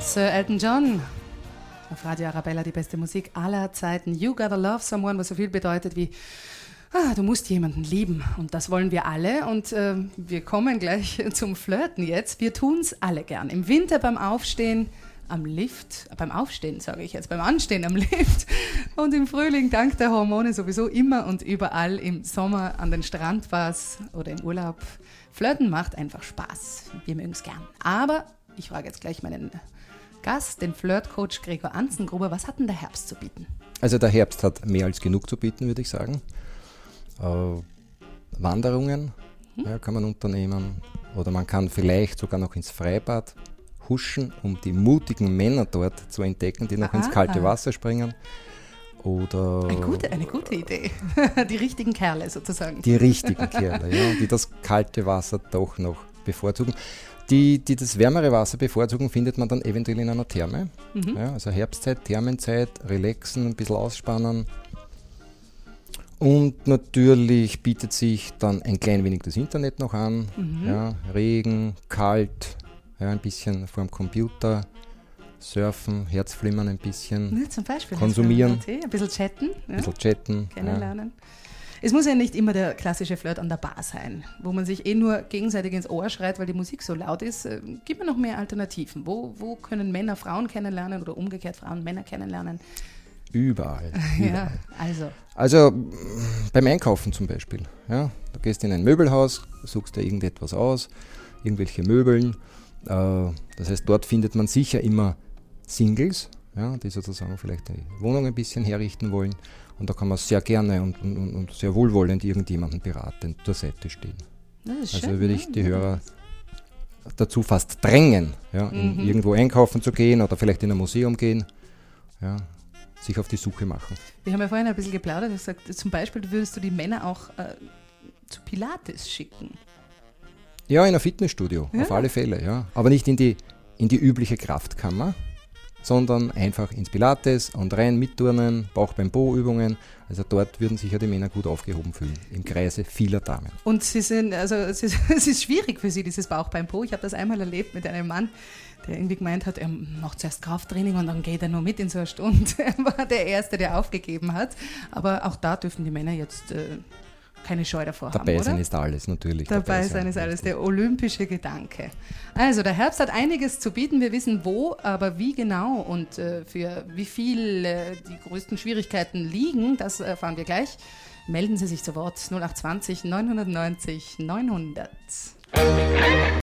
Sir Elton John. Auf Radio Arabella die beste Musik aller Zeiten. You Gotta Love Someone, was so viel bedeutet wie du musst jemanden lieben. Und das wollen wir alle. Und wir kommen gleich zum Flirten jetzt. Wir tun es alle gern. Im Winter beim Aufstehen am Lift, beim Aufstehen sage ich jetzt, beim Anstehen am Lift. Und im Frühling dank der Hormone sowieso immer und überall. Im Sommer an den Strandbars oder im Urlaub. Flirten macht einfach Spaß. Wir mögen es gern. Aber ich frage jetzt gleich meinen Gast, den Flirtcoach Gregor Anzengruber. Was hat denn der Herbst zu bieten? Also der Herbst hat mehr als genug zu bieten, würde ich sagen. Wanderungen kann man unternehmen oder man kann vielleicht sogar noch ins Freibad huschen, um die mutigen Männer dort zu entdecken, die noch ins kalte Wasser springen. Oder eine gute Idee. Die richtigen Kerle sozusagen. Die richtigen Kerle, ja, die das kalte Wasser doch noch bevorzugen. Die das wärmere Wasser bevorzugen, findet man dann eventuell in einer Therme. Ja, also Herbstzeit, Thermenzeit, relaxen, ein bisschen ausspannen. Und natürlich bietet sich dann ein klein wenig das Internet noch an. Ja, Regen, kalt, ja, ein bisschen vor dem Computer, surfen, Herzflimmern ein bisschen, ja, zum Beispiel konsumieren. Ein bisschen chatten. Ja. Ein bisschen chatten. Kennenlernen. Ja. Es muss ja nicht immer der klassische Flirt an der Bar sein, wo man sich nur gegenseitig ins Ohr schreit, weil die Musik so laut ist. Gibt mir noch mehr Alternativen. Wo können Männer Frauen kennenlernen oder umgekehrt Frauen Männer kennenlernen? Überall. Ja, also beim Einkaufen zum Beispiel. Ja, du gehst in ein Möbelhaus, suchst dir irgendetwas aus, irgendwelche Möbeln. Das heißt, dort findet man sicher immer Singles, ja, die sozusagen vielleicht die Wohnung ein bisschen herrichten wollen. Und da kann man sehr gerne und sehr wohlwollend irgendjemanden beratend zur Seite stehen. Also schön, würde ich die Hörer dazu fast drängen, ja, irgendwo einkaufen zu gehen oder vielleicht in ein Museum gehen. Ja, sich auf die Suche machen. Wir haben ja vorhin ein bisschen geplaudert, du hast gesagt, zum Beispiel würdest du die Männer auch zu Pilates schicken. Ja, in ein Fitnessstudio, auf alle Fälle, ja. Aber nicht in die übliche Kraftkammer, sondern einfach ins Pilates und rein mitturnen, Bauch-beim-Po-Übungen. Also dort würden sich ja die Männer gut aufgehoben fühlen, im Kreise vieler Damen. Und es ist schwierig für sie, dieses Bauch-beim-Po. Ich habe das einmal erlebt mit einem Mann, der irgendwie gemeint hat, er macht zuerst Krafttraining und dann geht er nur mit in so eine Stunde. Er war der Erste, der aufgegeben hat. Aber auch da dürfen die Männer jetzt keine Scheu davor haben, Dabei sein ist alles, natürlich. Dabei sein ist alles, der olympische Gedanke. Also der Herbst hat einiges zu bieten. Wir wissen wo, aber wie genau und für wie viel die größten Schwierigkeiten liegen, das erfahren wir gleich. Melden Sie sich zu Wort 0820 990 900.